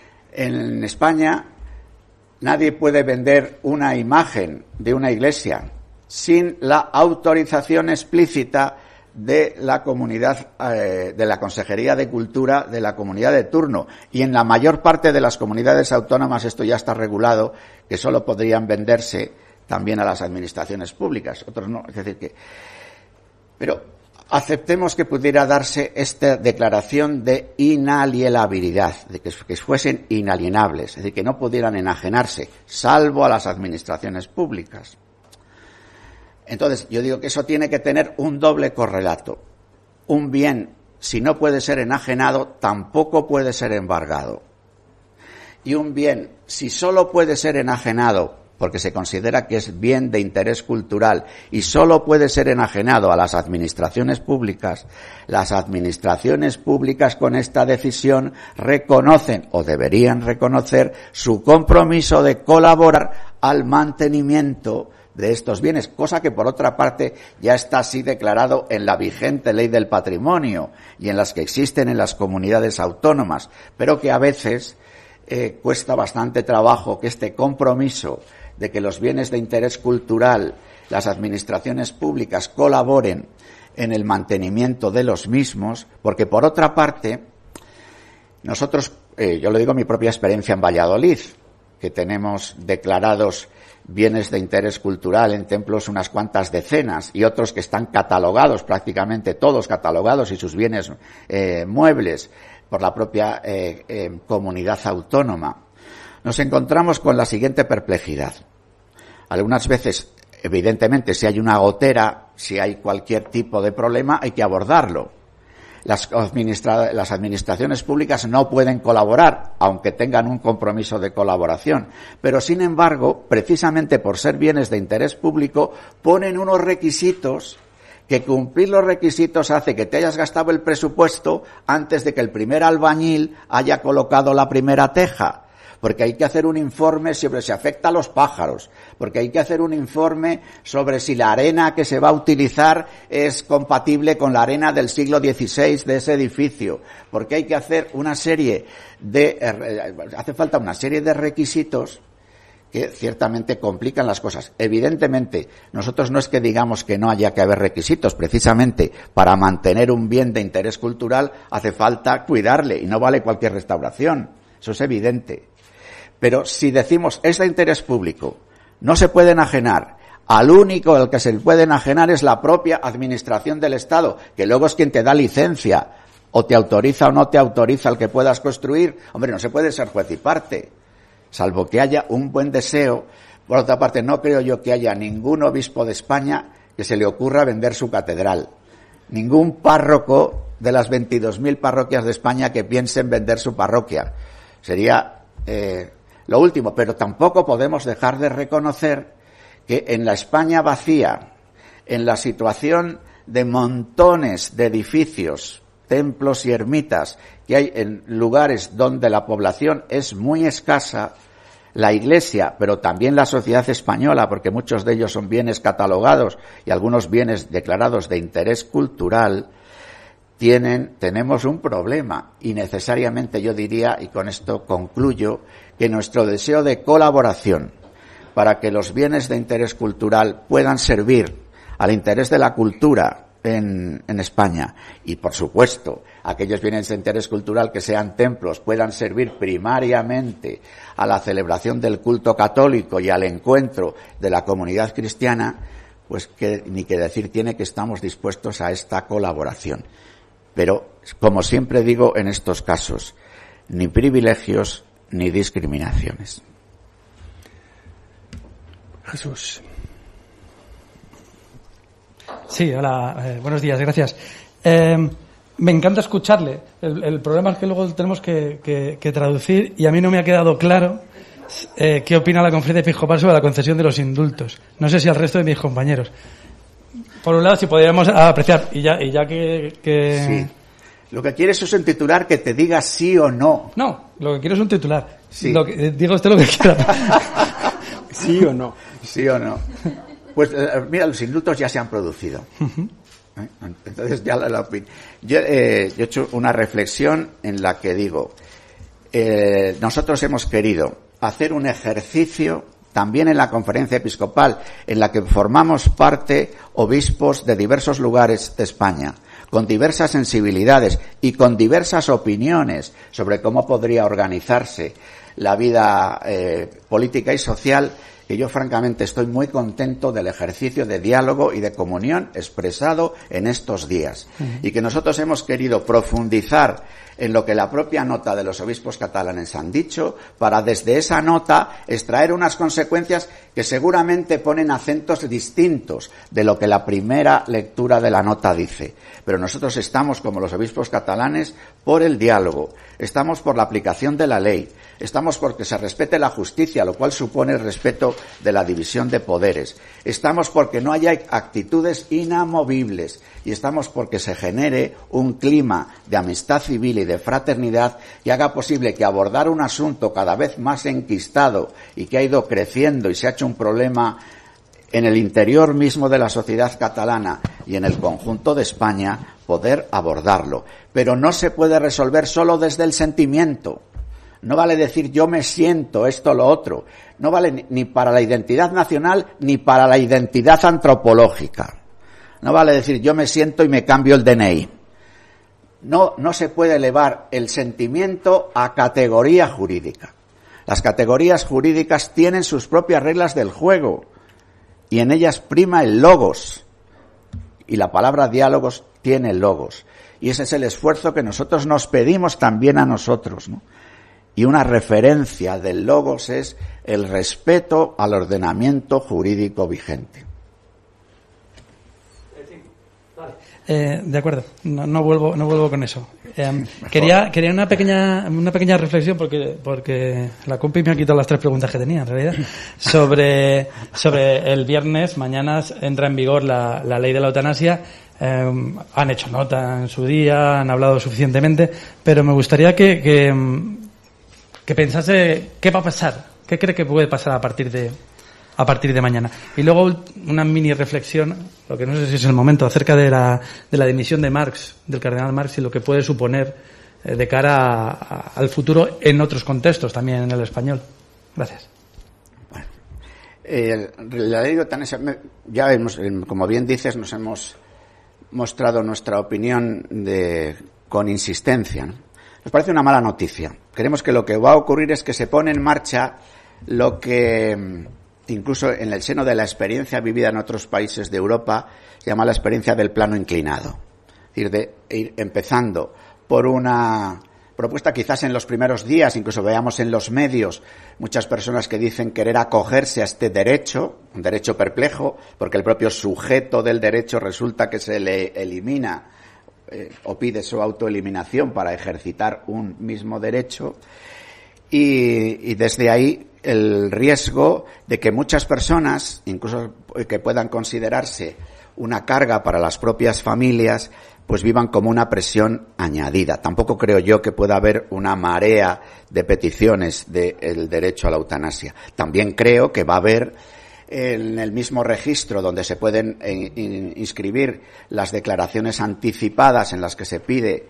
[SPEAKER 2] en España nadie puede vender una imagen de una iglesia sin la autorización explícita de la comunidad, eh, de la Consejería de Cultura de la comunidad de turno. Y en la mayor parte de las comunidades autónomas esto ya está regulado, que solo podrían venderse también a las administraciones públicas. Otros no, es decir que... Pero aceptemos que pudiera darse esta declaración de inalienabilidad, de que, que fuesen inalienables, es decir, que no pudieran enajenarse, salvo a las administraciones públicas. Entonces, yo digo que eso tiene que tener un doble correlato. Un bien, si no puede ser enajenado, tampoco puede ser embargado. Y un bien, si solo puede ser enajenado, porque se considera que es bien de interés cultural y solo puede ser enajenado a las administraciones públicas, las administraciones públicas con esta decisión reconocen o deberían reconocer su compromiso de colaborar al mantenimiento de estos bienes, cosa que por otra parte ya está así declarado en la vigente ley del patrimonio y en las que existen en las comunidades autónomas, pero que a veces eh, cuesta bastante trabajo que este compromiso de que los bienes de interés cultural, las administraciones públicas colaboren en el mantenimiento de los mismos, porque por otra parte, nosotros, eh, yo lo digo mi propia experiencia en Valladolid, que tenemos declarados bienes de interés cultural en templos unas cuantas decenas y otros que están catalogados, prácticamente todos catalogados y sus bienes eh, muebles por la propia eh, eh, comunidad autónoma. Nos encontramos con la siguiente perplejidad. Algunas veces, evidentemente, si hay una gotera, si hay cualquier tipo de problema, hay que abordarlo. Las, administra- las administraciones públicas no pueden colaborar, aunque tengan un compromiso de colaboración. Pero, sin embargo, precisamente por ser bienes de interés público, ponen unos requisitos que cumplir los requisitos hace que te hayas gastado el presupuesto antes de que el primer albañil haya colocado la primera teja. Porque hay que hacer un informe sobre si afecta a los pájaros, porque hay que hacer un informe sobre si la arena que se va a utilizar es compatible con la arena del siglo dieciséis de ese edificio, porque hay que hacer una serie de, eh, hace falta una serie de requisitos que ciertamente complican las cosas. Evidentemente, nosotros no es que digamos que no haya que haber requisitos, precisamente para mantener un bien de interés cultural hace falta cuidarle y no vale cualquier restauración, eso es evidente. Pero si decimos es de interés público, no se puede enajenar, al único al que se le puede enajenar es la propia administración del Estado, que luego es quien te da licencia, o te autoriza o no te autoriza el que puedas construir. Hombre, no se puede ser juez y parte, salvo que haya un buen deseo. Por otra parte, no creo yo que haya ningún obispo de España que se le ocurra vender su catedral. Ningún párroco de las veintidós mil parroquias de España que piense en vender su parroquia. Sería eh, lo último, pero tampoco podemos dejar de reconocer que en la España vacía, en la situación de montones de edificios, templos y ermitas que hay en lugares donde la población es muy escasa, la Iglesia, pero también la sociedad española, porque muchos de ellos son bienes catalogados y algunos bienes declarados de interés cultural, tienen, tenemos un problema y necesariamente yo diría, y con esto concluyo, que nuestro deseo de colaboración para que los bienes de interés cultural puedan servir al interés de la cultura en, en España, y por supuesto aquellos bienes de interés cultural que sean templos puedan servir primariamente a la celebración del culto católico y al encuentro de la comunidad cristiana, pues que ni que decir tiene que estamos dispuestos a esta colaboración. Pero, como siempre digo en estos casos, ni privilegios ni discriminaciones.
[SPEAKER 1] Jesús.
[SPEAKER 4] Sí, hola, eh, buenos días, gracias. Eh, me encanta escucharle. El, el problema es que luego tenemos que, que, que traducir, y a mí no me ha quedado claro eh, qué opina la Conferencia Episcopal sobre la concesión de los indultos. No sé si al resto de mis compañeros. Por un lado, si podríamos apreciar, y ya, y ya que, que...
[SPEAKER 2] Sí. Lo que quieres es un titular que te diga sí o no.
[SPEAKER 4] No, lo que quiero es un titular.
[SPEAKER 2] Sí.
[SPEAKER 4] Lo que, diga usted lo que quiera.
[SPEAKER 1] ¿Sí o no?
[SPEAKER 2] Sí o no. Pues eh, mira, los indultos ya se han producido. Uh-huh. ¿Eh? Entonces ya la, la opinión. Yo, eh, yo he hecho una reflexión en la que digo, eh, nosotros hemos querido hacer un ejercicio también en la Conferencia Episcopal, en la que formamos parte obispos de diversos lugares de España, con diversas sensibilidades y con diversas opiniones sobre cómo podría organizarse la vida eh, política y social, que yo francamente estoy muy contento del ejercicio de diálogo y de comunión expresado en estos días. Uh-huh. Y que nosotros hemos querido profundizar en lo que la propia nota de los obispos catalanes han dicho, para desde esa nota extraer unas consecuencias que seguramente ponen acentos distintos de lo que la primera lectura de la nota dice. Pero nosotros estamos, como los obispos catalanes, por el diálogo, estamos por la aplicación de la ley, estamos porque se respete la justicia, lo cual supone el respeto de la división de poderes, estamos porque no haya actitudes inamovibles, y estamos porque se genere un clima de amistad civil y de fraternidad que haga posible que abordar un asunto cada vez más enquistado y que ha ido creciendo y se ha hecho un problema en el interior mismo de la sociedad catalana y en el conjunto de España, poder abordarlo. Pero no se puede resolver solo desde el sentimiento. No vale decir yo me siento esto o lo otro. No vale ni para la identidad nacional ni para la identidad antropológica. No vale decir yo me siento y me cambio el D N I. No, no se puede elevar el sentimiento a categoría jurídica. Las categorías jurídicas tienen sus propias reglas del juego y en ellas prima el logos. Y la palabra diálogos tiene logos. Y ese es el esfuerzo que nosotros nos pedimos también a nosotros, ¿no? Y una referencia del logos es el respeto al ordenamiento jurídico vigente.
[SPEAKER 4] Eh, de acuerdo, no, no vuelvo, no vuelvo con eso. Eh, quería, quería una pequeña, una pequeña reflexión porque, porque la compi me ha quitado las tres preguntas que tenía en realidad sobre, sobre el viernes. Mañana entra en vigor la, la ley de la eutanasia. Eh, han hecho nota en su día, han hablado suficientemente, pero me gustaría que, que, que pensase qué va a pasar, qué cree que puede pasar a partir de a partir de mañana. Y luego una mini reflexión, lo que no sé si es el momento, acerca de la, de la dimisión de Marx, del cardenal Marx, y lo que puede suponer eh, de cara a, a, al futuro en otros contextos, también en el español. Gracias.
[SPEAKER 2] Bueno, eh, la ley de eutanasia, ya hemos, como bien dices, nos hemos mostrado nuestra opinión de, con insistencia, ¿no? Nos parece una mala noticia. Creemos que lo que va a ocurrir es que se pone en marcha lo que incluso en el seno de la experiencia vivida en otros países de Europa se llama la experiencia del plano inclinado. Es decir, de ir empezando por una propuesta quizás en los primeros días, incluso veamos en los medios muchas personas que dicen querer acogerse a este derecho, un derecho perplejo, porque el propio sujeto del derecho resulta que se le elimina eh, o pide su autoeliminación para ejercitar un mismo derecho, y, y desde ahí el riesgo de que muchas personas, incluso que puedan considerarse una carga para las propias familias, pues vivan como una presión añadida. Tampoco creo yo que pueda haber una marea de peticiones del derecho a la eutanasia. También creo que va a haber en el mismo registro donde se pueden inscribir las declaraciones anticipadas en las que se pide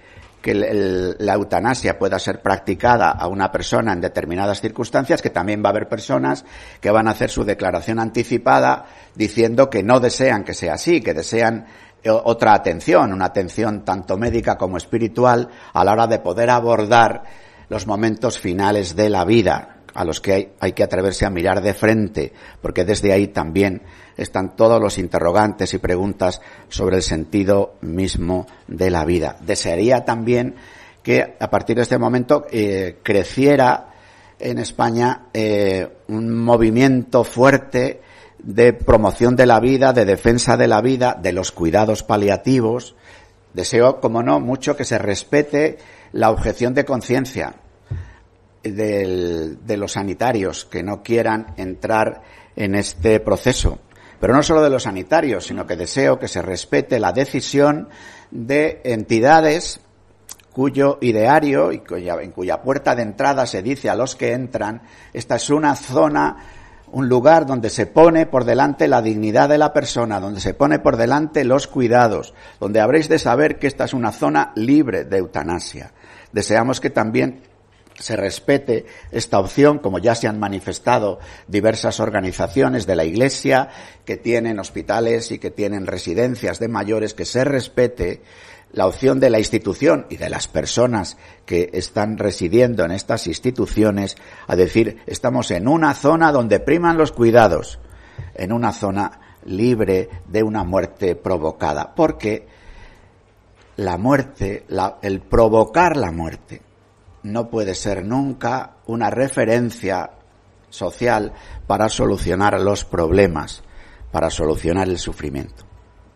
[SPEAKER 2] que el, el, la eutanasia pueda ser practicada a una persona en determinadas circunstancias, que también va a haber personas que van a hacer su declaración anticipada diciendo que no desean que sea así, que desean otra atención, una atención tanto médica como espiritual a la hora de poder abordar los momentos finales de la vida, a los que hay, hay que atreverse a mirar de frente, porque desde ahí también están todos los interrogantes y preguntas sobre el sentido mismo de la vida. Desearía también que a partir de este momento eh, creciera en España eh, un movimiento fuerte de promoción de la vida, de defensa de la vida, de los cuidados paliativos. Deseo, como no, mucho que se respete la objeción de conciencia del, de los sanitarios que no quieran entrar en este proceso. Pero no solo de los sanitarios, sino que deseo que se respete la decisión de entidades cuyo ideario y cuya, en cuya puerta de entrada se dice a los que entran, esta es una zona, un lugar donde se pone por delante la dignidad de la persona, donde se pone por delante los cuidados, donde habréis de saber que esta es una zona libre de eutanasia. Deseamos que también se respete esta opción, como ya se han manifestado diversas organizaciones de la Iglesia que tienen hospitales y que tienen residencias de mayores, que se respete la opción de la institución y de las personas que están residiendo en estas instituciones, a decir, estamos en una zona donde priman los cuidados, en una zona libre de una muerte provocada, porque la muerte, la, el provocar la muerte, no puede ser nunca una referencia social para solucionar los problemas, para solucionar el sufrimiento.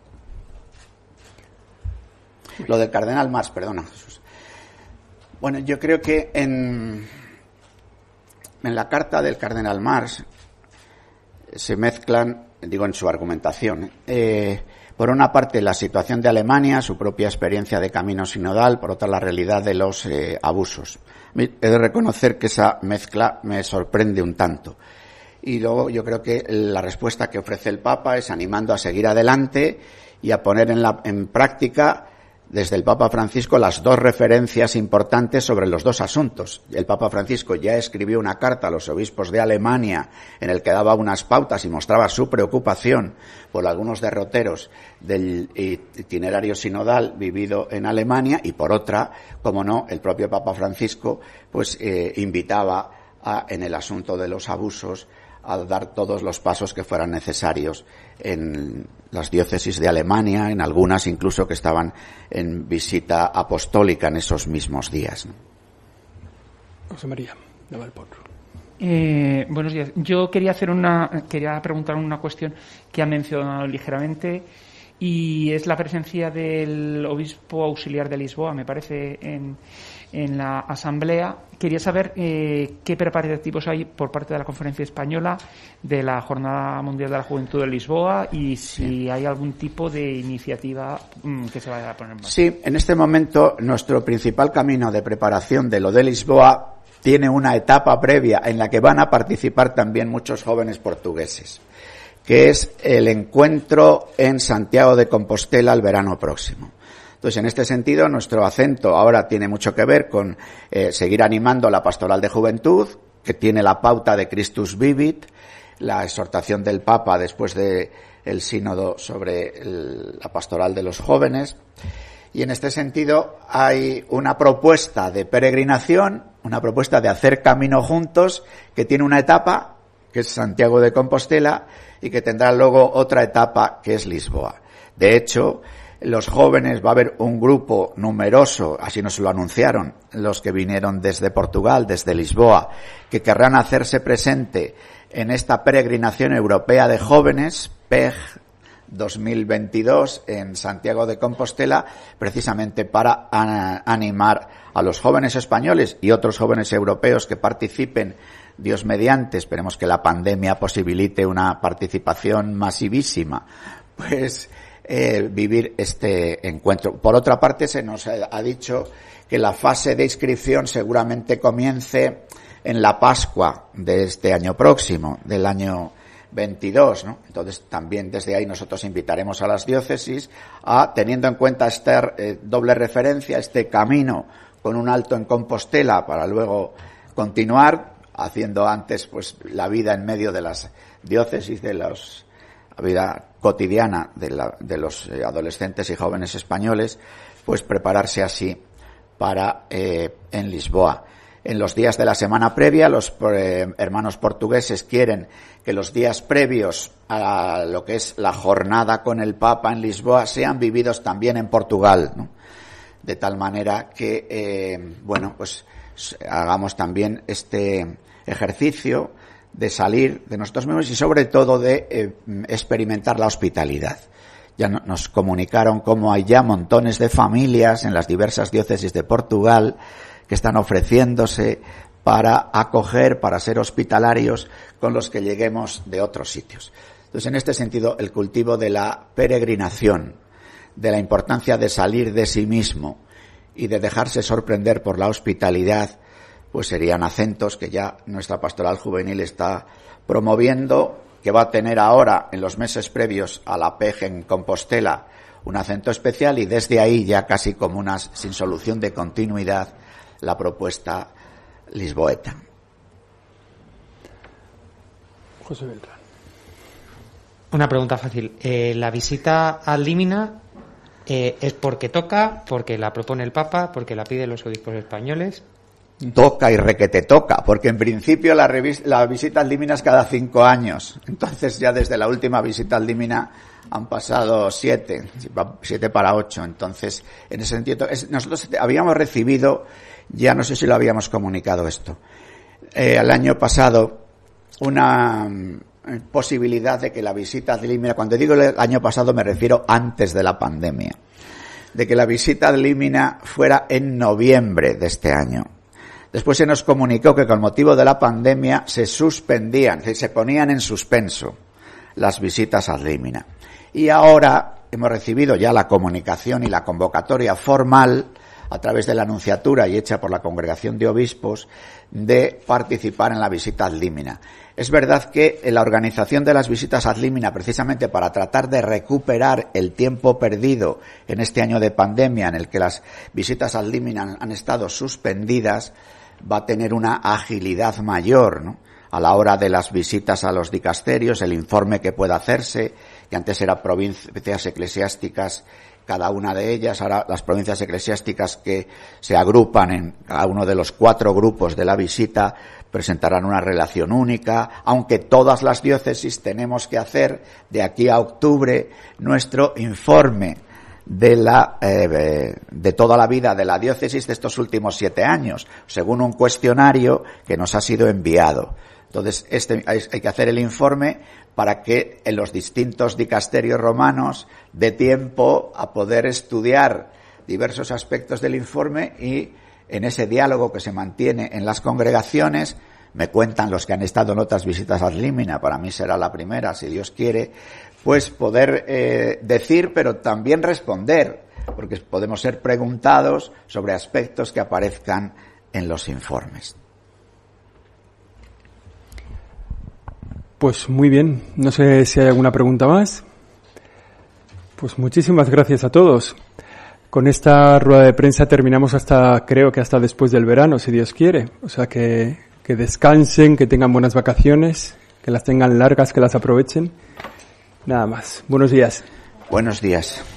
[SPEAKER 2] Lo del cardenal Marx, perdona, Jesús. Bueno, yo creo que en, en la carta del cardenal Marx se mezclan, digo en su argumentación, eh, por una parte la situación de Alemania, su propia experiencia de camino sinodal, por otra la realidad de los eh, abusos. He de reconocer que esa mezcla me sorprende un tanto. Y luego yo creo que la respuesta que ofrece el Papa es animando a seguir adelante y a poner en, la, en práctica desde el Papa Francisco las dos referencias importantes sobre los dos asuntos. El Papa Francisco ya escribió una carta a los obispos de Alemania en el que daba unas pautas y mostraba su preocupación por algunos derroteros del itinerario sinodal vivido en Alemania, y por otra, como no, el propio Papa Francisco pues eh, invitaba a, en el asunto de los abusos, a dar todos los pasos que fueran necesarios en las diócesis de Alemania, en algunas incluso que estaban en visita apostólica en esos mismos días, ¿no?
[SPEAKER 1] José María, de Valpor.
[SPEAKER 5] Eh, buenos días. Yo quería hacer una, quería preguntar una cuestión que ha mencionado ligeramente, y es la presencia del obispo auxiliar de Lisboa, me parece, en, en la asamblea. Quería saber eh, qué preparativos hay por parte de la Conferencia Española de la Jornada Mundial de la Juventud de Lisboa, y si sí. hay algún tipo de iniciativa mmm, que se vaya a poner en marcha.
[SPEAKER 2] Sí, en este momento nuestro principal camino de preparación de lo de Lisboa tiene una etapa previa en la que van a participar también muchos jóvenes portugueses, que es el encuentro en Santiago de Compostela el verano próximo. Entonces, en este sentido, nuestro acento ahora tiene mucho que ver con eh, seguir animando la pastoral de juventud, que tiene la pauta de Christus Vivit, la exhortación del Papa después de el sínodo sobre el, la pastoral de los jóvenes. Y en este sentido hay una propuesta de peregrinación, una propuesta de hacer camino juntos, que tiene una etapa, que es Santiago de Compostela, y que tendrá luego otra etapa, que es Lisboa. De hecho, los jóvenes, va a haber un grupo numeroso, así nos lo anunciaron los que vinieron desde Portugal, desde Lisboa, que querrán hacerse presente en esta peregrinación europea de jóvenes, P E G dos mil veintidós, en Santiago de Compostela, precisamente para animar a los jóvenes españoles y otros jóvenes europeos que participen, Dios mediante, esperemos que la pandemia posibilite una participación masivísima, pues eh, vivir este encuentro. Por otra parte, se nos ha dicho que la fase de inscripción seguramente comience en la Pascua de este año próximo, del año veintidós, ¿no? Entonces, también desde ahí nosotros invitaremos a las diócesis a, teniendo en cuenta esta eh, doble referencia, este camino con un alto en Compostela para luego continuar haciendo antes pues la vida en medio de las diócesis, de los, la vida cotidiana de, la, de los eh, adolescentes y jóvenes españoles, pues prepararse así para eh, en Lisboa. En los días de la semana previa, los eh, hermanos portugueses quieren que los días previos a lo que es la jornada con el Papa en Lisboa sean vividos también en Portugal, ¿no? De tal manera que, eh, bueno, pues hagamos también este ejercicio de salir de nosotros mismos y sobre todo de eh, experimentar la hospitalidad. Ya no, nos comunicaron cómo hay ya montones de familias en las diversas diócesis de Portugal que están ofreciéndose para acoger, para ser hospitalarios con los que lleguemos de otros sitios. Entonces, en este sentido, el cultivo de la peregrinación, de la importancia de salir de sí mismo y de dejarse sorprender por la hospitalidad, pues serían acentos que ya nuestra pastoral juvenil está promoviendo, que va a tener ahora, en los meses previos a la P E G en Compostela, un acento especial y desde ahí ya casi como una, sin solución de continuidad, la propuesta lisboeta.
[SPEAKER 1] José Beltrán.
[SPEAKER 6] Una pregunta fácil. Eh, ¿La visita ad limina eh, es porque toca, porque la propone el Papa, porque la piden los obispos españoles?
[SPEAKER 2] Toca y requete toca, porque en principio la, revis- la visita ad limina es cada cinco años. Entonces ya desde la última visita ad limina han pasado siete, siete para ocho. Entonces, en ese sentido, es, nosotros habíamos recibido, ya no sé si lo habíamos comunicado esto, eh, el año pasado una eh, posibilidad de que la visita ad limina, cuando digo el año pasado me refiero antes de la pandemia, de que la visita ad limina fuera en noviembre de este año. Después se nos comunicó que con motivo de la pandemia se suspendían, se ponían en suspenso las visitas ad limina. Y ahora hemos recibido ya la comunicación y la convocatoria formal a través de la Anunciatura y hecha por la Congregación de Obispos de participar en la visita ad limina. Es verdad que en la organización de las visitas ad limina, precisamente para tratar de recuperar el tiempo perdido en este año de pandemia en el que las visitas ad limina han, han estado suspendidas, va a tener una agilidad mayor, ¿no? A la hora de las visitas a los dicasterios, el informe que pueda hacerse, que antes eran provincias eclesiásticas, cada una de ellas, ahora las provincias eclesiásticas que se agrupan en cada uno de los cuatro grupos de la visita presentarán una relación única, aunque todas las diócesis tenemos que hacer de aquí a octubre nuestro informe de la eh, de toda la vida de la diócesis de estos últimos siete años, según un cuestionario que nos ha sido enviado. Entonces, este hay, hay que hacer el informe para que en los distintos dicasterios romanos dé tiempo a poder estudiar diversos aspectos del informe y en ese diálogo que se mantiene en las congregaciones, me cuentan los que han estado en otras visitas ad limina, para mí será la primera, si Dios quiere, pues poder eh, decir, pero también responder, porque podemos ser preguntados sobre aspectos que aparezcan en los informes.
[SPEAKER 1] Pues muy bien, no sé si hay alguna pregunta más. Pues muchísimas gracias a todos. Con esta rueda de prensa terminamos hasta, creo que hasta después del verano, si Dios quiere. O sea que, que descansen, que tengan buenas vacaciones, que las tengan largas, que las aprovechen. Nada más. Buenos días.
[SPEAKER 2] Buenos días.